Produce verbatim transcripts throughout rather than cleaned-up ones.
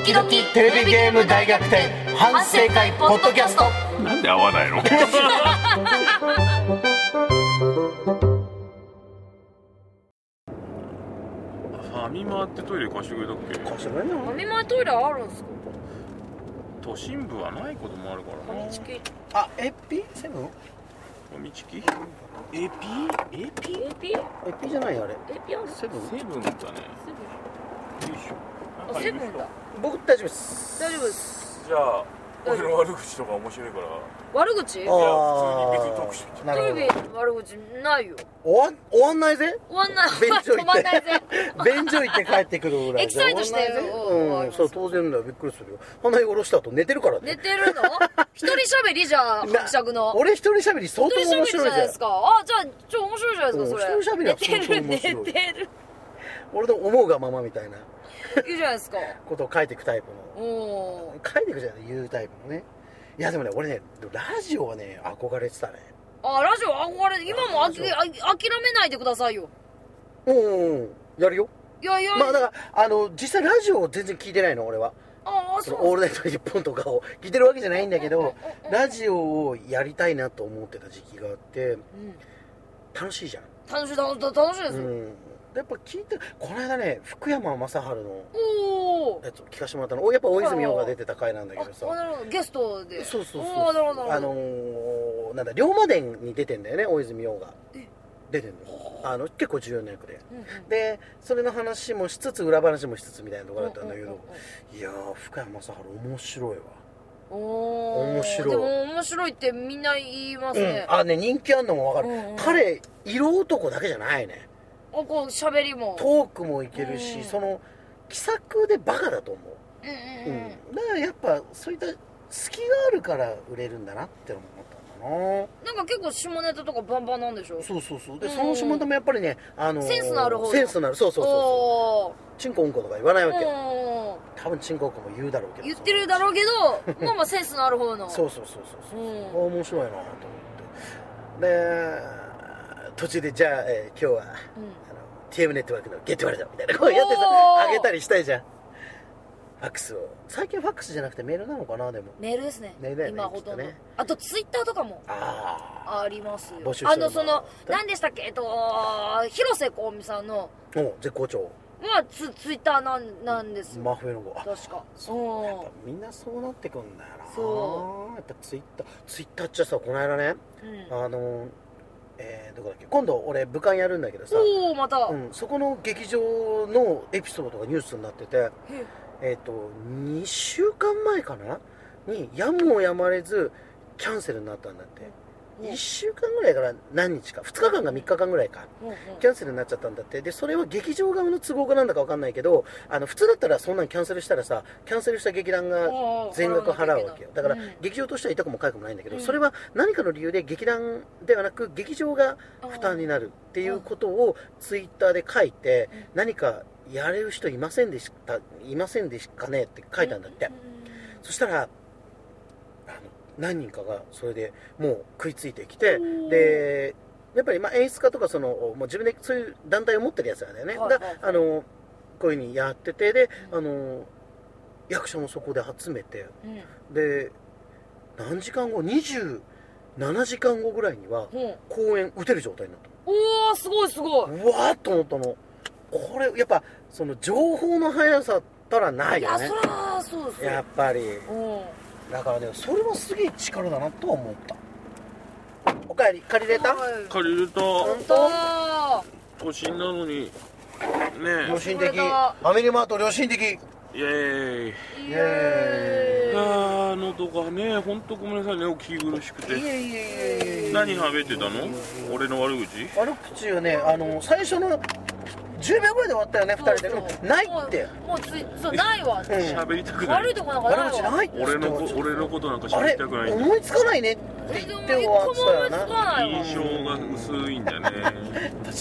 ドキドキテレビゲーム大逆転反省会ポッドキャスト。 なんで合わないのファミマってトイレ貸してくれたっけ？ 貸してくれんの？ ファミマトイレあるんすか？ 都心部はないこともあるからな。 ファミチキあ、エピセブン？ ファミチキ？エピ？エピ？ エピエピじゃないあれ。 エピある？ セブン？ セブンだね。 セよいしょ。 ブンあ、セブンだ。 僕大丈夫です。 大丈夫です。 じゃあ俺の悪口とか面白いから悪口？いや、 普通に別にトークしてみて。 テレビ悪口ないよ。 終わ終わんないぜ。 終わんない。 便所止まんないぜ。 行って便所行って帰ってくるぐらい。 エキサイトしてる。 うん、そう当然だよ。びっくりするよ。鼻下ろした後寝てるからね。 寝てるの？一人喋りじゃん、伯爵の。 俺一人喋り相当面白いじゃないですか。あ、じゃあちょ面白いじゃないですかそれ。 一人喋りは相当面白い。 寝てる寝てる。 俺の思うがままみたいな。 いいじゃないですか。 ことを書いていくタイプの。 お書いていくじゃない言うタイプのね。いやでもね俺ねラジオはね憧れてたね。 あ、ラジオ憧れ今もあきあ諦めないでくださいよ。 うんうんうんやるよ。 いやいや。 まあだからあの実際ラジオを全然聞いてないの俺は。 ああそう。 オールナイトニッポンとかを聞いてるわけじゃないんだけどラジオをやりたいなと思ってた時期があって、うん、楽しいじゃん。 楽しい楽しいですよ。 うんやっぱ聞いてこの間ね福山雅治のおやつを聞かせてもらったの。やっぱ大泉洋が出てた回なんだけどさ。 あ、なるほどゲストで。 そうそうそうあなるほどあのー、なんだ龍馬伝に出てんだよね大泉洋が出てんの。あの結構重要な役で、うんうん、でそれの話もしつつ裏話もしつつみたいなところだったんだけど、うんうんうんうん、いやー福山雅治面白いわ。 お面白い。 でも面白いってみんな言いますね、 うん、あね人気あんのも分かる、うんうん、彼色男だけじゃないね。 おこう喋りもトークもいけるし、うん、その気さくでバカだと思う、うんうんうん、だからやっぱそういった隙があるから売れるんだなって思ったんだな。 なんか結構下ネタとかバンバンなんでしょ。 そうそうそうで、うん、その下ネタもやっぱりね、あのー、 センスのある方センスのあるそうそうそうそうチンコうんことか言わないわけ。多分チンコうんこも言うだろうけど言ってるだろうけどまあまあセンスのある方のそうそうそうそうそう、うん、面白いなと思ってで途中でじゃあ、えー、今日は、うん、あの ティーエム ネットワークのゲットワールドみたいなこうやってさあげたりしたいじゃん。ファックスを最近ファックスじゃなくてメールなのかな。でもメールですね。 メールだよね今ほとんど、 ね、 あとツイッターとかもあありますよ。 募集してるのあのその何でしたっけえっと広瀬香美さんのお絶好調まあツツイッターなんなんですよ。 真冬の子確かそうやっぱみんなそうなってくんだよな。 そうやっぱツイッターツイッターっちゃさこの間ね、うん、あのえー、どこだっけ今度俺武漢やるんだけどさおまた、 うん、そこの劇場のエピソードがニュースになっててえっとにしゅうかんまえかなにやむをやまれずキャンセルになったんだって。いっしゅうかんぐらいから何日かふつかかんかみっかかんぐらいかキャンセルになっちゃったんだって。でそれは劇場側の都合がなんだか分かんないけどあの普通だったらそんなんキャンセルしたらさキャンセルした劇団が全額払うわけよ。だから劇場としては痛くも痒くもないんだけどそれは何かの理由で劇団ではなく劇場が負担になるっていうことをツイッターで書いて何かやれる人いませんでしたいませんでしたかねって書いたんだって。そしたら何人かがそれでもう食いついてきてでやっぱりまあ演出家とかそのもう自分でそういう団体を持ってるやつなんだよね、はいはいはい、だあのこういう風にやっててで、うん、あの役者もそこで集めて、うん、で何時間後にじゅうななじかんごぐらいには公演打てる状態になった。 おーすごいすごい。 うわーっと思ったの。これやっぱその情報の速さったらないよね。 いやそらそうですよやっぱり、 うんだからねそれはすげえ力だなとは思った。おかえり借りれた、はい、 借りれた。 本当都心なのにねえ良心的ファミリーマート良心的イエーイイエーイ。 あー喉がねほんとごめんなさいねお聞き苦しくて。 いえいえいえ何食べてたの俺の悪口悪口はねあの最初のじゅうびょうぐらいで終わったよねふたりで。 そうそうないってもうついそうないわって喋りたくない悪いとこなんかないわ悪口ないって俺の俺のことなんか喋りたくない。 あれ思いつかないねって言って終わってたよな。 印象が薄いんだね確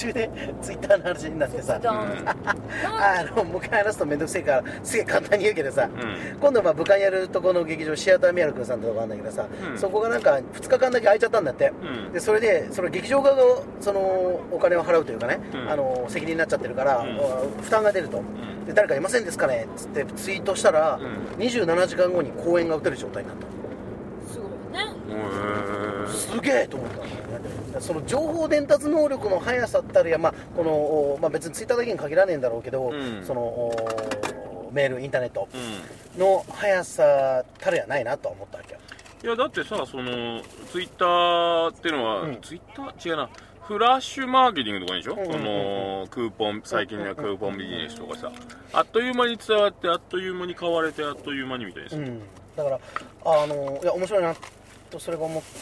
中でツイッターの話になってさ、 うん、 あのもう一回話すとめんどくせえからすげえ簡単に言うけどさ、 うん、 今度まあ武漢やるとこの劇場シアターミヤル君さんってとこあるんだけどさ、うん、そこがなんかふつかかんだけ空いちゃったんだって、うん、でそれでその劇場側がそのお金を払うというかね、うん、あの責任になっちゃってるから、うん、負担が出ると、うん、で誰かいませんですかねっつってツイートしたら、うん、にじゅうななじかんごに公演が打てる状態になった。 すごいね。 すげえと思ったんだよね。その情報伝達能力の速さったるや、まあこのまあ、別にツイッターだけに限らねえんだろうけど、うん、そのメールインターネットの速さたるやないなとは思ったわけよ。 いやだってさ、そのツイッターっていうのは、うん、ツイッター違うな、フラッシュマーケティングとかでしょ、うんうんうん、そのクーポン、最近のクーポンビジネスとかさ、あっという間に伝わってあっという間に買われてあっという間にみたいです、うん、 だからあのいや面白いなとそれが思って、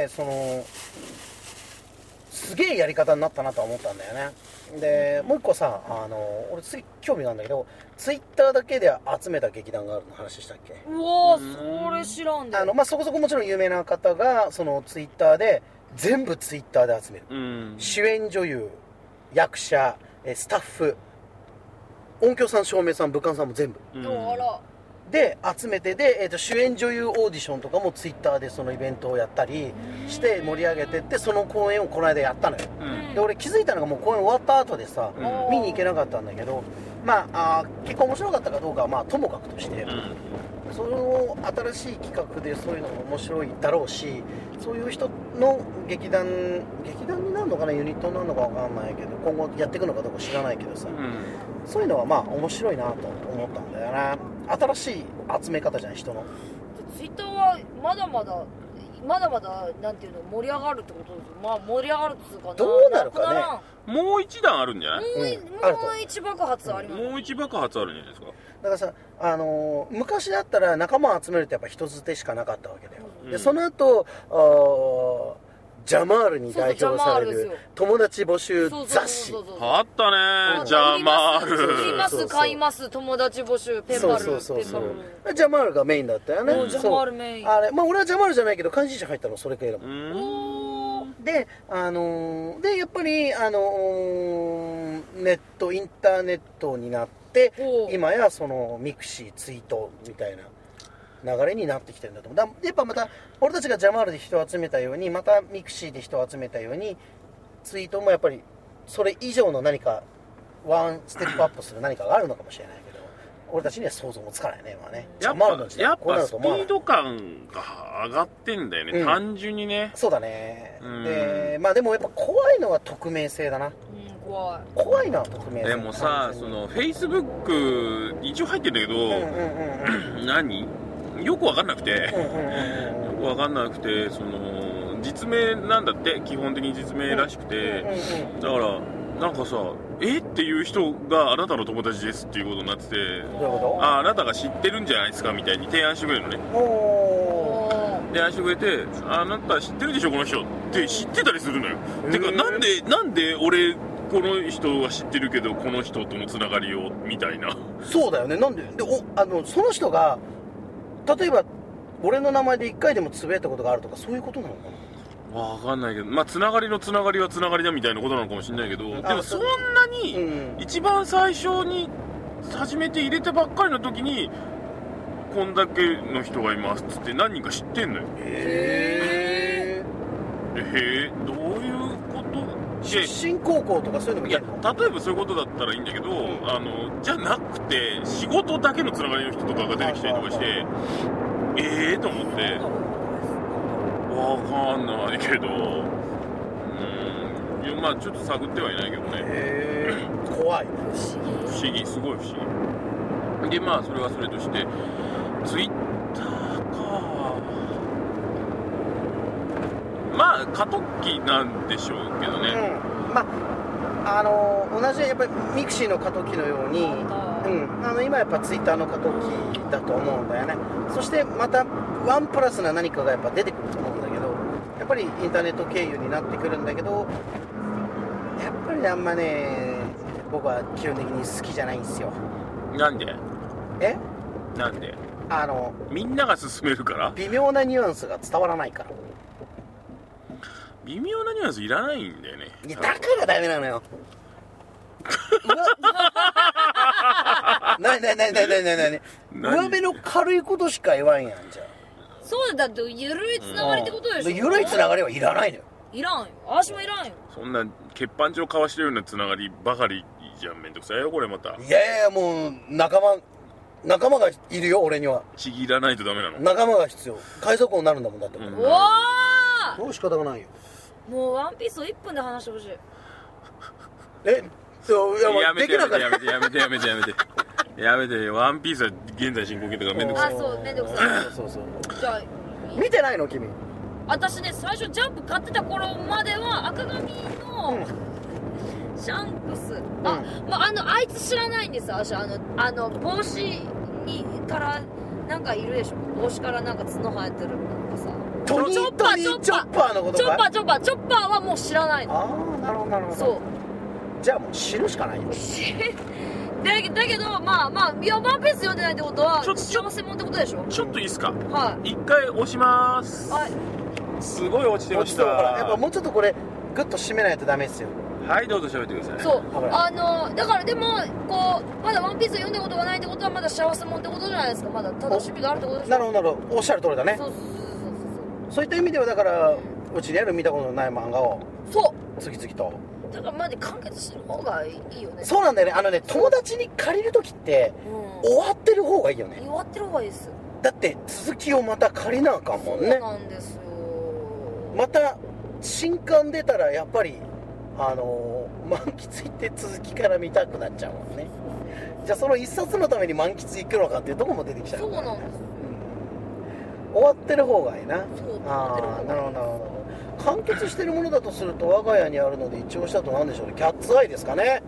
そのすげえやり方になったなとは思ったんだよね。でもう一個さ、あの俺つい興味があるんだけど、ツイッターだけで集めた劇団があるの話したっけ。 うわー、それ知らんで。 あの、まあ、そこそこもちろん有名な方がそのツイッターで全部ツイッターで集める、うん、主演女優、役者、スタッフ、音響さん、照明さん、武漢さんも全部、 うん、あらで集めて、で、えーと、主演女優オーディションとかもツイッターでそのイベントをやったりして盛り上げてって、その公演をこの間やったのよ、うん、で俺気づいたのがもう公演終わった後でさ、うん、見に行けなかったんだけど、まあ、あ結構面白かったかどうかはまあともかくとして、うん、その新しい企画でそういうのも面白いだろうし、そういう人の劇団劇団になるのかな、ユニットになるのか分かんないけど、今後やっていくのかどうか知らないけどさ、うん、そういうのはまあ面白いなと思ったんだよな。新しい集め方じゃん、人の。 ツイッターはまだまだまだまだなんていうの盛り上がるってことですよ。まあ盛り上がるっつうかな、 どうなるかね。 もう一段あるんじゃない？ もう、うん、もう一爆発あります、 うん、もう一爆発あるんじゃないですか。 だからさ、あのー、昔だったら仲間を集めるとやっぱ人づてしかなかったわけだよ、うん、でその後あジャマールに代表される友達募集雑誌あったね。ジャマール売ります買います友達募集ペンバル、 そうそうそうそう、ジャマールがメインだったよね。 ジャマールメイン、 あれ、まあ俺はジャマールじゃないけど監視者入ったのそれ系だもん。で、あのー、でやっぱりあのー、ネットインターネットになって今やそのミクシーツイートみたいな流れになってきてるんだと思う。だやっぱまた俺たちがジャマールで人を集めたように、またミクシーで人を集めたようにツイートもやっぱりそれ以上の何かワンステップアップする何かがあるのかもしれないけど、俺たちには想像もつかないね、今ね。 やっぱやっぱスピード感が上がってんだよね、うん、単純にね。 そうだね。でまあでもやっぱ怖いのは匿名性だな、うん、怖い怖いのは匿名性。 でもさ、そのフェイスブック一応入ってんだけど、うんうんうんうん、何よく分かんなくて、よく分かんなくて、その実名なんだって、基本的に実名らしくて、だからなんかさ、えっていう人があなたの友達ですっていうことになってて、あ、あなたが知ってるんじゃないですかみたいに提案してくれるのね。提案してくれて、あなた知ってるでしょこの人って知ってたりするのよ。てかなんでなんで俺この人は知ってるけどこの人とのつながりをみたいな。 そうだよね。なんででおあのその人が例えば俺の名前でいっかいでもつぶやいたことがあるとか、そういうことなのかな。 わかんないけど、まあつながりのつながりはつながりだみたいなことなのかもしれないけど、でもそんなに一番最初に初めて入れたばっかりの時にこんだけの人がいますっつって何人か知ってんのよ。へえへえ、どういうこと？ 出身高校とかそういうのもいや、例えばそういうことだったらいいんだけど、うん、あのじゃなくて仕事だけのつながりの人とかが出てきたりとかして、ええーと思って、わかんないけど、うん、まあちょっと探ってはいないけどね。 へー怖い。 不思議、すごい不思議で、まあそれはそれとしてツイッターか、まあ過渡期なんでしょうけどね、 うん、まああの同じやっぱりミクシーの過渡期のように、うん、あの今やっぱツイッターの過渡期だと思うんだよね。そしてまたワンプラスな何かがやっぱ出てくると思うんだけど、やっぱりインターネット経由になってくるんだけど、やっぱりあんまね僕は基本的に好きじゃないんですよ。 なんで？ え？ なんで？ あのみんなが勧めるから？ 微妙なニュアンスが伝わらないから。 微妙なニュアンスいらないんだよね。 いやだからダメなのよなになになになになになに上辺の軽いことしか言わんやんじゃん。 そうだってゆるいつながりってことでしょ。 ゆるいつながりはいらないのよ。 いらんよ。私もいらんよ。 そんな欠板地を交わしてるようなつながりばかりじゃん。めんどくさいよこれまた。 いやいやもう仲間仲間がいるよ俺には。 ちぎらないとダメなの。 仲間が必要。海賊王になるんだもんだって、うん、 うわーもう仕方がないよ。 もうワンピースをいっぷんで話してほしい。 えそういややめてやめてやめてややめてやめてやめてやめて。ワンピースは現在進行形とかめんどくさい。 あそうめんどくさいそうそうじゃあ見てないの君。 私ね最初ジャンプ買ってた頃までは赤髪の、うん、シャンクス、うん、あ、まあ、あのあいつ知らないんです私。あのあの帽子にからなんかいるでしょ。帽子からなんか角生えてるなんかさトニートニーチョッパーのことか。 チョッパーチョッパーチョッパーはもう知らないの。 ああなるほどなるほど。 そうじゃあもう死ぬしかないよだ, だけどまあまあいやワンピース読んでないってことは幸せもんってことでしょ。 ちょっといいっすか。 はい一回押しまーす。 はいすごい落ちてました。 やっぱもうちょっとこれグッと締めないとダメですよ。 はいどうぞ喋ってください。 そうあのだからでもこうまだワンピース読んだことがないってことはまだ幸せもんってことじゃないですか。まだ楽しみがあるってことでしょ。 なるほどなるほどおっしゃる通りだね。 そうそうそうそうそういった意味ではだからうちにある見たことのない漫画をそう次々とだからまで完結してる方がいいよね。 そうなんだよね。あのね友達に借りるときって、うん、終わってる方がいいよね。 終わってる方がいいです。 だって続きをまた借りなあかんもんね。 そうなんですよ。 また新刊出たらやっぱりあのー、満喫行って続きから見たくなっちゃうもんね。じゃあその一冊のために満喫行くのかっていうとこも出てきちゃう。 そうなんです、 うん、終わってる方がいいな。 そうああなるほどなるほど。完結してるものだとすると我が家にあるので一応したと何でしょうね。キャッツアイですかね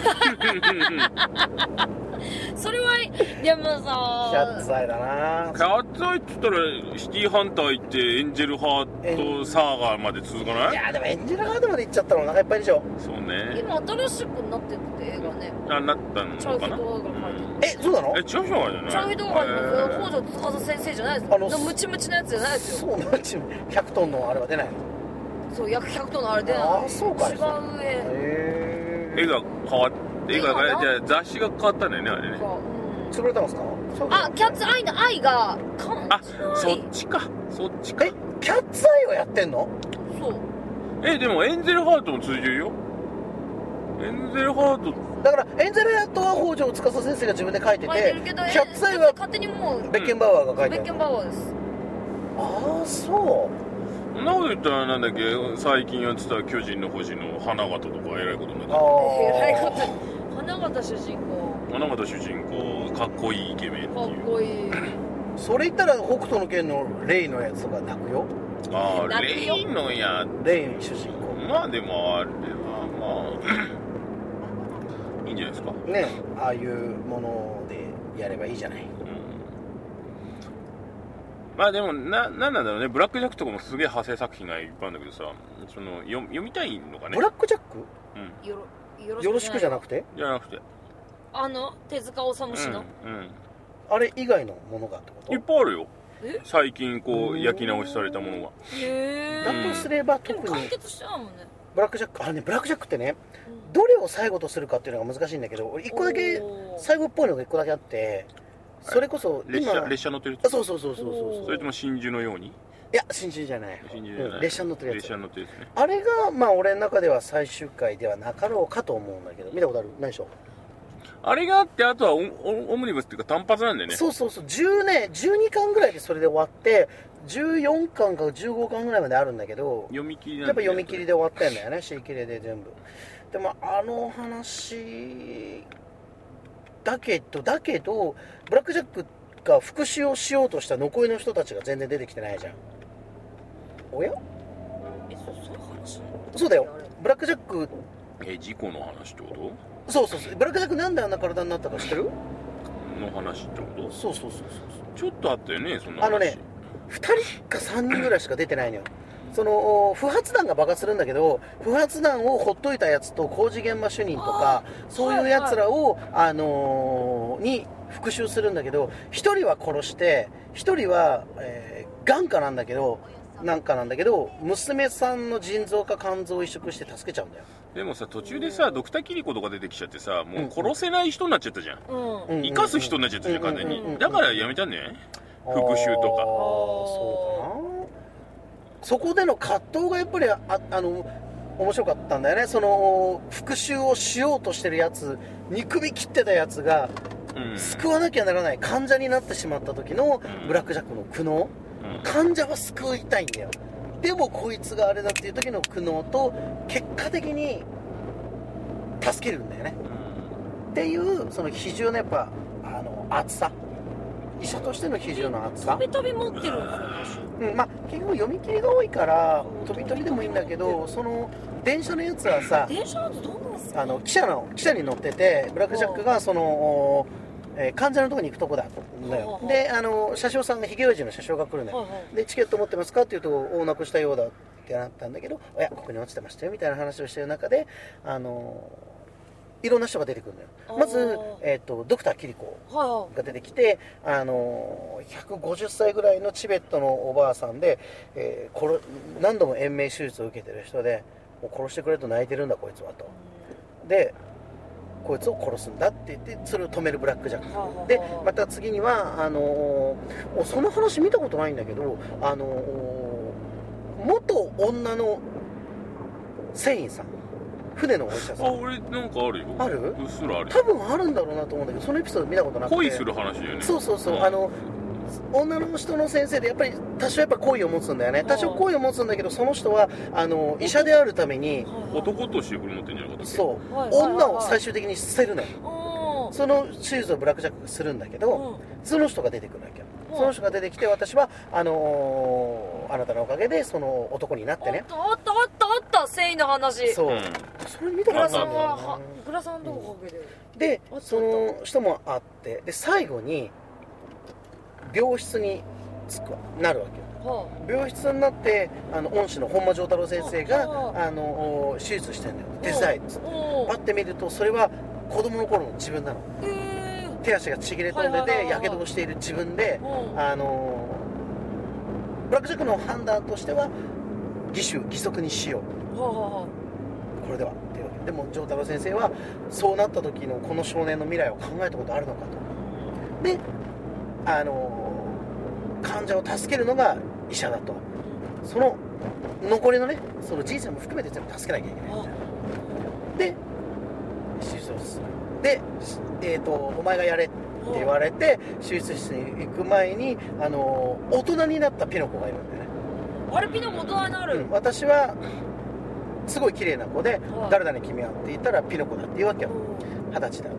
それはでもさキャッツアイだな。 キャッツアイって言ったらシティハンター行ってエンジェルハートサーガーまで続かない？ いやでもエンジェルハートまで行っちゃったらお腹いっぱいでしょ。 そうね。 今新しくなってるって映画ね。 あなったのかな。 チャウヒ動画書いてる、 うん、えそうなの？ えチャウヒ動画じゃない？ チャウヒ動画の北条司先生じゃないです。あのムチムチのやつじゃないですよ。 そうムチひゃくトンのあれは出ないの？ そう約ひゃくトンのあれ出ない。 ああそうか。 一番上へ絵が変わって絵がじゃあ雑誌が変わったんだよねあれね。 潰れたんですか？ あキャッツアイの愛があそっちかそっちか。 えキャッツアイをやってんの？ そうえでもエンゼルハートも通じるよ。エンゼルハートだからエンゼルハートは北条司先生が自分で書いてて、 書いてるけどキャッツアイは勝手にもうベッケンバワーが書いてる。 ベッケンバワーです。 ああそう。 そんなこと言ったらなんだっけ最近やってた巨人の星の花形とかえらいことになってる。 えらいこと花形主人公花形主人公かっこいいイケメンっていう。 かっこいい。 それ言ったら北斗の拳のレイのやつとか泣くよ。 ああレイのやレイ主人公まあでもあれはまあいいんじゃないですかね。ああいうものでやればいいじゃない、うん、 まあでもな、なんなんだろうね。ブラックジャックとかもすげえ派生作品がいっぱいあるんだけどさ、その読読みたいのかね。 ブラックジャック、 うん、よろよろしくじゃなくてじゃなくてあの手塚治虫の、 うんうん、 あれ以外のものがってこと？ いっぱいあるよ。最近こう焼き直しされたものが。 へだとすれば特にでも完結しちゃうもんね。 ブラックジャック、あれね、ブラックジャックってね、うん、どれを最後とするかっていうのが難しいんだけど、俺一個だけ最後っぽいのが一個だけあって、それこそ今列車列車乗ってる。 あ、そうそうそうそうそう。 それとも真珠のように？ いや真珠じゃない。 真珠じゃない、 うん、列車に乗ってるやつ。 列車に乗ってるやつね。 あれがまあ俺の中では最終回ではなかろうかと思うんだけど、見たことある？ないでしょ？ あれがあって、あとは オ, オ, オムニバスっていうか単発なんだよね。 そうそうそう、じゅうね、じゅうにかんぐらいでそれで終わってじゅうよんかんかじゅうごかんぐらいまであるんだけど、 読み切りなんだ、ね、 やっぱ読み切りで終わったんだよね、シーキレで全部。でもあの話だけどだけどブラックジャックが復讐をしようとした残りの人たちが全然出てきてないじゃん。おや？ え、そ、そういう話？ そうだよ、ブラックジャック。 え、事故の話ってこと？ そうそうそう、ブラックジャックなんであんな体になったか知ってる？ の話ってこと？ そうそうそうそう。 ちょっとあったよね、そんな話。 あのね、ふたりかさんにんぐらいしか出てないのよ。その不発弾が爆発するんだけど、不発弾をほっといたやつと工事現場主任とかそういうやつらを、あのー、に復讐するんだけど、ひとりは殺してひとりは、えー、眼下なんだけどなんかなんだけど、娘さんの腎臓か肝臓を移植して助けちゃうんだよ。 でもさ、途中でさドクターキリコとか出てきちゃってさ、もう殺せない人になっちゃったじゃん、うん、生かす人になっちゃったじゃん完全に、うんうんうん、だからやめたんね、復讐とか。 そうかな。そこでの葛藤がやっぱり あ, あの面白かったんだよね。その復讐をしようとしてるやつ、憎み切ってたやつが、うん、救わなきゃならない患者になってしまった時のブラックジャックの苦悩、うん、患者は救いたいんだよ。でもこいつがあれだっていう時の苦悩と結果的に助けるんだよね、うん、っていうその比重のやっぱあの厚さ、医者としての比重の厚さ。 飛び飛び持ってるんですよね、 うん、まあ結局読み切りが多いから飛び飛びでもいいんだけど、その電車のやつはさ、 電車のやつどうなんですか、 あの汽車の汽車に乗ってて、ブラックジャックがその、えー、患者のところに行くとこだだよ。で、あの車掌さんがヒゲおじの車掌が来るのよ。でチケット持ってますかって言うと、おなくしたようだってなったんだけど、いやここに落ちてましたよみたいな話をしてる中で、あのいろんな人が出てくるのよ。まず、えー、とドクターキリコが出てきて、あのひゃくごじゅっさいぐらいのチベットのおばあさんで、えー、これ何度も延命手術を受けてる人で、もう殺してくれと泣いてるんだこいつはと。でこいつを殺すんだって言って、それを止めるブラックジャックで、また次にはあのー、その話見たことないんだけど、あのー、元女の船員さん、船のお医者さん。 あ、俺なんかあるよ。 ある？ うっすらある。 多分あるんだろうなと思うんだけど、そのエピソード見たことなくて。 恋する話だよね。 そうそうそう、うん、あの女の人の先生でやっぱり多少やっぱ好意を持つんだよね。多少好意を持つんだけど、その人はあの医者であるために男として振る舞ってんじゃなかったっけ。 そう、はいはいはいはい、女を最終的に捨てるのよ。その手術をブラックジャックがするんだけど、うん、その人が出てくるわけよ。その人が出てきて、私はあのー、あなたのおかげでその男になってね。 あったあったあったあった、繊維の話。 そう、うん、それ見たことあるんだよね。 グラさんのおかげで、 うん、でその人もあって、で最後に病室に着くなるわけよ、はあ、病室になってあの恩師の本間丈太郎先生が、はあ、あの手術してんだよ、手伝いっつって、はあ、パッて見るとそれは子供の頃の自分なの、えー、手足がちぎれ飛んでてやけどをしている自分で、はあ、あのブラックジャックの判断としては義手義足にしよう、はあはあ、これではっていうわけでも丈太郎先生はそうなった時のこの少年の未来を考えたことあるのかと。であの患者を助けるのが医者だと。その残りのね、その人生も含めて全部助けなきゃいけないみたいな。で手術をする。で、えーと、お前がやれって言われて手術室に行く前に、あの大人になったピノコがいるんでね。 あれピノコ大人になる、 うん、私はすごい綺麗な子で、誰だね君はって言ったらピノコだって言うわけよ。二十歳だって。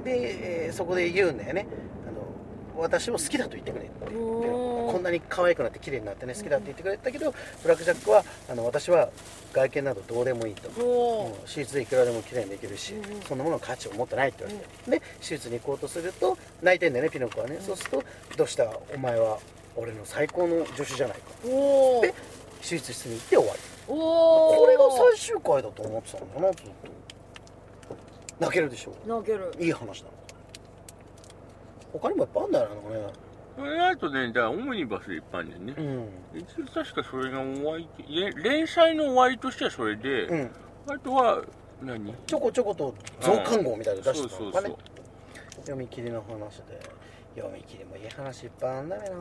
で、で、えー、そこで言うんだよね。私を好きだと言ってくれって言って、こんなに可愛くなって綺麗になってね好きだって言ってくれたけど、ブラックジャックはあの私は外見などどうでもいいと、もう手術でいくらでも綺麗にできるし、そんなものの価値を持ってないって言われて、で手術に行こうとすると泣いてんだよねピノコはね。そうするとどうしたお前は俺の最高の助手じゃないかで手術室に行って終わり。これが最終回だと思ってたんだなずっと。泣けるでしょ。 泣ける。いい話だ。他にもいっぱいあるんだよな、ね、 それあとね、じゃあオムニバスいっぱいあるんだよね、うん、一応確かそれが終わり、連載の終わりとしてはそれで、うん、あとは何ちょこちょこと増刊号みたいなの出してたのかね。読み切りの話で、読み切りもいい話いっぱいあるんだよな。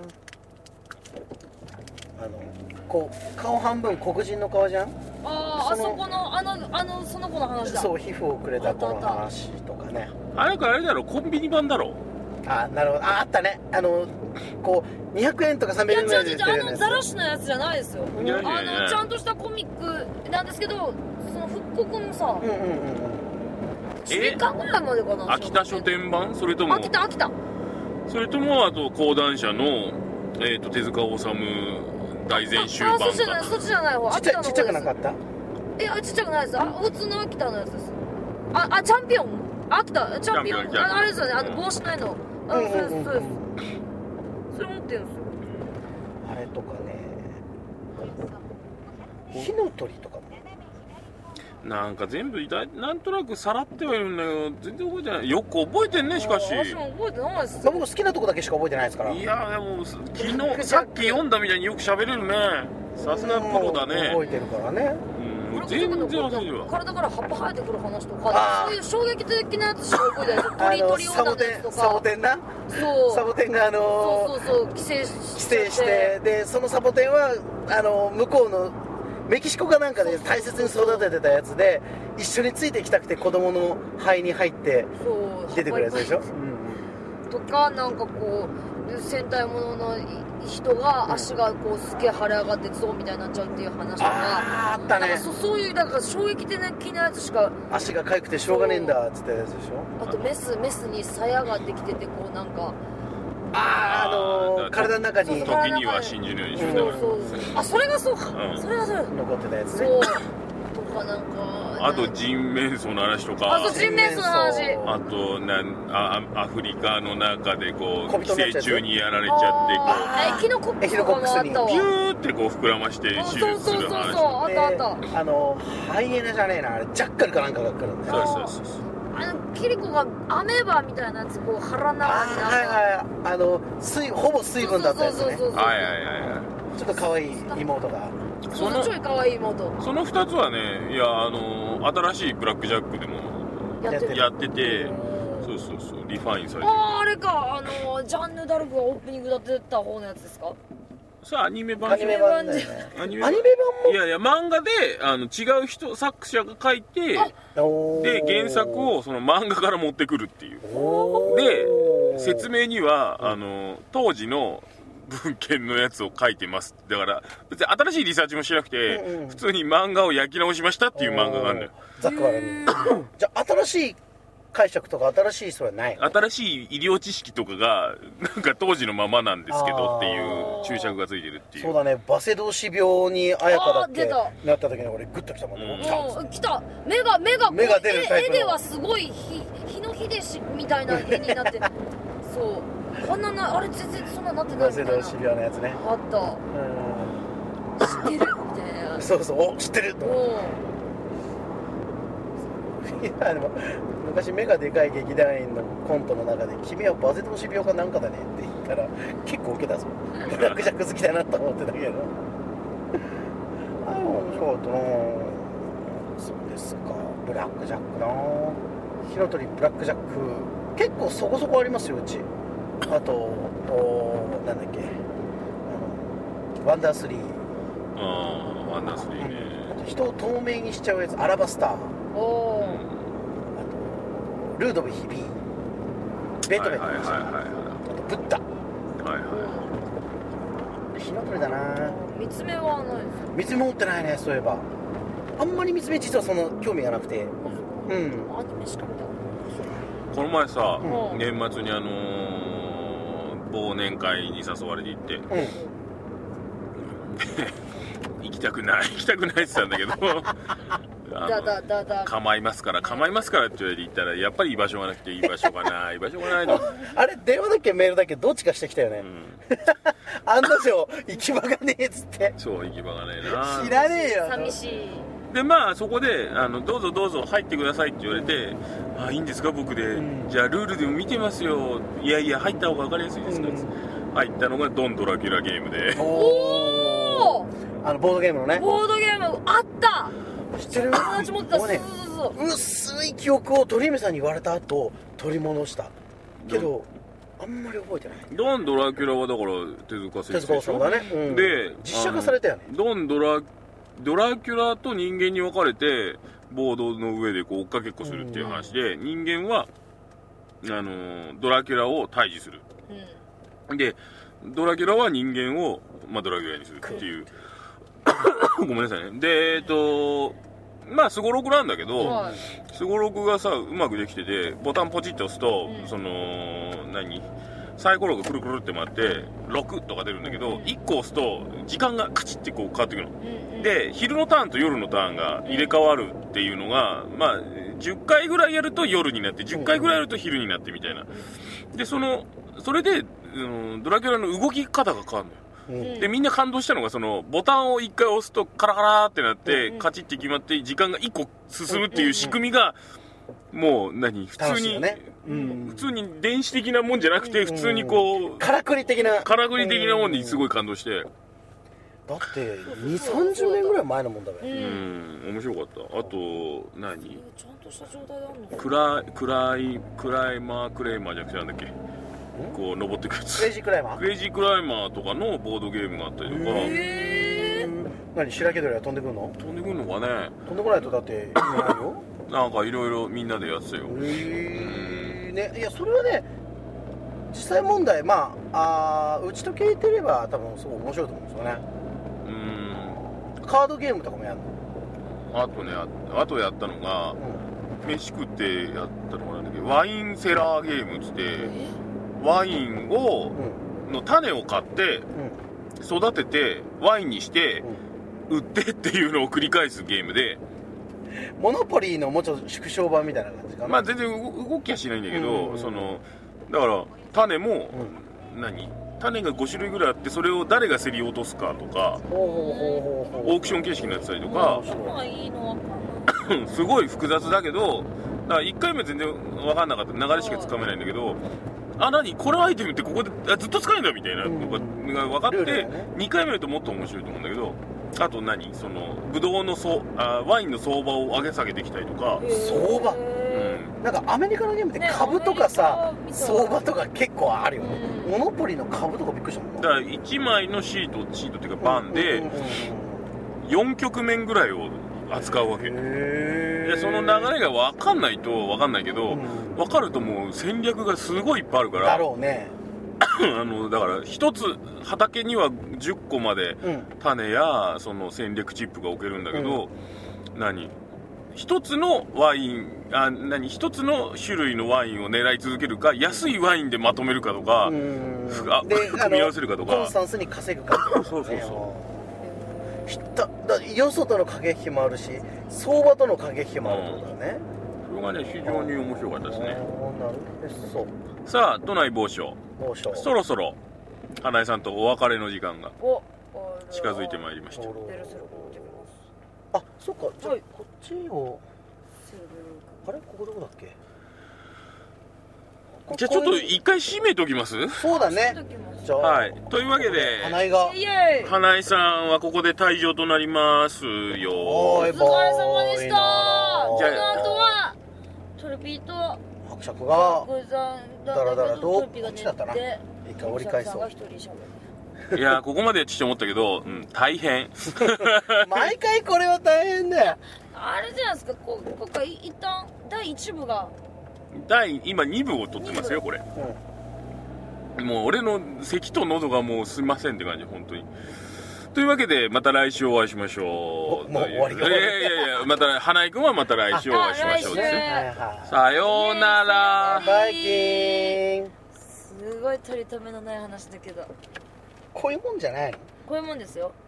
あのこう顔半分黒人の顔じゃん。 ああ、あそこのあのあのその子の話だ。 そう、皮膚をくれた子の話とかね。 あれかあれだろ、コンビニ版だろ。 あ、なるほど。あ、あったね。あのこうにひゃくえんとかさんびゃくえんぐらいで出てるやつ。 いや違う違う、あのザラシのやつじゃないですよ。あのちゃんとしたコミックなんですけど、その復刻のさ、うんうんうんうん、いちじかんぐらいまでかな。 秋田書店版、それとも秋田秋田それともあと講談社の、えー、と手塚治虫大全集版か。 ああ、そっちじゃない、そっちじゃない方。 ちっちゃ、ちっちゃくなかった？ いや、ちっちゃくないです。あ、普通の秋田のやつです。あ、あ、チャンピオン秋田、チャンピオン、あ, あれですよね、あの帽子ないの。あ、そうです、そうです。それ持ってるんですよ。 あれとかね、火の鳥とかも。 なんか全部いたなんとなくさらってはいるんだけど全然覚えてない。よく覚えてんねしかし。 私も覚えてないです。 僕好きなとこだけしか覚えてないですから。 いやでも昨日さっき読んだみたいによく喋れるね。さすがプロだね。 覚えてるからね。 うん、全然忘れるわ。 体から葉っぱ生えてくる話とかそういう衝撃的なやつしか覚えてないです。鳥鳥女のやつとかサボテンな。 そうサボテンがあのそうそうそう寄生寄生してでそのサボテンはあの向こうのメキシコかなんかで大切に育ててたやつで一緒についてきたくて子供の肺に入って出てくるやつでしょ、うん、 とかなんかこう戦隊ものの人が足がこうすげえ腫れ上がってゾウみたいになっちゃうっていう話とか、 あああったね。 なんか そ, そういうなんか衝撃的なやつしか足が痒くてしょうがねえんだっつったやつでしょ。 あとメスメスに鞘ができててこうなんかあああのー、体の中に時には信じるようにしてそうそうあそれがそうか、うん、それがそれ残ってたやつね。 そうとかなんかあと人面相の話とかあと人面相の話あとなんあアフリカの中でこう寄生生虫にやられちゃってこうエキノコックスとかもあったわピューってこう膨らまして手術する話。 そうそうそうそうあったあったあのハイエナじゃねえなあれジャッカルかなんかが来るんだよ。 そうそうそうあのキリコがアメーバみたいなやつこう腹の中になんかはいはいあの水ほぼ水分だったやつね。 そうそうそうそうはいはいはいちょっと可愛い妹がそのちょい可愛い妹そのふたつはねいやあの新しいブラックジャックでもやってるやっててそうそうそうリファインされてる。 あああれかあのジャンヌ・ダルクがオープニングだってた方のやつですか。 さあアニメ版アニメ版だよね。 アニメ版, アニメ版もいやいや漫画であの違う人作者が書いてで原作をその漫画から持ってくるっていうで説明にはあの当時の文献のやつを書いてますだから別に新しいリサーチもしなくて、うんうん、普通に漫画を焼き直しましたっていう漫画があるんだよ。 ざっくばらんにじゃあ新しい解釈とか新しい人はない。 新しい医療知識とかがなんか当時のままなんですけどっていう注釈がついてるっていう。 そうだねバセドウ死病に綾香だっけなった時に俺グッときたもんね。 うん、来た目が目が目が出るタイプの絵ではすごい日野秀氏みたいな絵になってそうこんななあれ全然そんななってないみたいなバセドウ死病のやつねあった知ってるみたいなそうそうお知ってると思う。いやでも昔目がでかい劇団員のコントの中で君はバセドウ死病かなんかだねって言ったら結構ウケたぞブラックジャック好きだなと思ってたけどあれ面白かったな。そうですかブラックジャックな火の鳥ブラックジャック結構そこそこありますようち。あとおなんだっけあのワンダースリーああワンダースリーね、 うん、あと人を透明にしちゃうやつアラバスターおお、うん、ルードヴィヒビーベートーベン、はいはいはいはい、あとブッダはいはい火の鳥だな。 三つ目はないですか。 三つ目持ってないねそういえばあんまり三つ目実はその興味がなくてうん、 アニメしか見たこの前さ、 うん、 年末にあのー、忘年会に誘われて行って、うん、行きたくない行きたくないって言ったんだけどだだだだ構いますから構いますからって言われて行ったらやっぱり居場所がなくて居場所がない居場所がないのあれ電話だっけメールだっけどっちかしてきたよね、うん、案の定行き場がねえっつってそう行き場がねえな知らねえよ寂しいでまあそこであのどうぞどうぞ入ってくださいって言われてあいいんですか僕で、うん、じゃあルールでも見てますよいやいや入った方が分かりやすいですか、うん、入ったのがドンドラキュラゲームでおおあのボードゲームのねボードゲームあった知ってる友達持ってた、 ね、そうそうそう薄い記憶を鳥海さんに言われた後取り戻したけどあんまり覚えてない。 ドンドラキュラはだから手塚先生でしょ。手塚さんだね、うん、 で実写化されたよね。 ドンドラドラキュラと人間に分かれてボードの上でこう追っかけっこするっていう話で、うん、人間はあのドラキュラを退治する、うん、でドラキュラは人間を、まあ、ドラキュラにするっていうごめんなさいね。でえっとまあスゴロクなんだけどスゴロクがさうまくできててボタンポチッと押すと、うん、その何サイコロがくるくるって回ってろくとか出るんだけど、うん、いっこ押すと時間がカチッてこう変わってくるの、うん、で昼のターンと夜のターンが入れ替わるっていうのが、まあじゅっかいぐらいやると夜になってじゅっかいぐらいやると昼になってみたいなでそのそれで、うん、ドラキュラの動き方が変わるのよ。 うん、 でみんな感動したのがそのボタンをいっかい押すとカラカラってなって、うん、カチッて決まって時間がいっこ進むっていう仕組みが、もう何普通に、 ね、 うん、普通に電子的なもんじゃなくて普通にこう、 うん、からくり的なからくり的なもんにすごい感動して、 だってにじゅう、さんじゅうねんぐらい前のもんだべ。 うん、面白かった。あと何ちゃんとした状態であるのクライクライクライマークレイマーじゃなくてなんだっけ、こう登ってくやつ、 クレイジークライマークレイジークライマーとかのボードゲームがあったりとか。 へー、 何白毛鳥が飛んでくるの？ 飛んでくるのかね。 飛んでこないとだって意味ないよ。 なんかいろいろみんなでやってたよ。 へー、ね、いやそれはね実際問題、まあ、あうちと聞いてれば多分すごい面白いと思うんですよね。 うーん、 カードゲームとかもやるの？ あとね、あ, あとやったのが、うん、飯食ってやったのがなんだっけ、ワインセラーゲームっつって、ワインを、うん、の種を買って、うん、育ててワインにして、うん、売ってっていうのを繰り返すゲームで、 モノポリーのもうちょっと縮小版みたいな感じかな。 まあ全然動きはしないんだけど、うんうんうん、そのだから種も、うん、何種がご種類ぐらいあって、それを誰が競り落とすかとか、オークション形式になってたりとか、すごい複雑だけど、だからいっかいめ全然分かんなかった、流れしかつかめないんだけど、あ、何このアイテムってここでずっと使えるんだみたいなのが分かって、ね、にかいめだともっと面白いと思うんだけど、あと何そのブドウのそあワインの相場を上げ下げできたりとか。 相場、うん、なんかアメリカのゲームって株とかさ、ね、相場とか結構あるよね、うん、モノポリの株とかびっくりしたもん。 だからいちまいのシートシートっていうか盤でよん局面ぐらいを扱うわけで、その流れが分かんないと分かんないけど、うん、分かるともう戦略がすごいいっぱいあるから。 だろうね。 あのだから一つ畑にはじゅっこまで種やその戦略チップが置けるんだけど、うん、何一つのワインあ何一つの種類のワインを狙い続けるか、安いワインでまとめるかとか、あ組み合わせるかとか、 コンスタンスに稼ぐかとか、 そうそうそうだだよそとの駆け引きもあるし、相場との駆け引きもあるってことだね。 それがね非常に面白かったですね。 なるほど。そうさあ都内某所、 某所そろそろ花江さんとお別れの時間が近づいてまいりました。 あ、そっか、じゃあ、はい、こっちをあれここどこだっけ。 じゃあちょっと一回閉めときます。 そうだね。 じゃあ、はい、というわけで花井が花井さんはここで退場となりますよ。 お疲れ様でした。じゃあこの後はトルピーと伯爵がダラダラとこっちだったな。一回折り返そう。 いやここまでやって思ったけど、うん、大変毎回これは大変だよ。 あれじゃないですか、こ今回一旦だいいち部が第今に部を撮ってますよこれ、うん、もう俺の咳と喉がもうすいませんって感じ本当に。というわけでまた来週お会いしましょう。 もう終わりか。 いやいやいやまた花井君はまた来週お会いしましょうですね。さようなら。 バイキン。 すごい取り留めのない話だけど、 こういうもんじゃないの？ こういうもんですよ。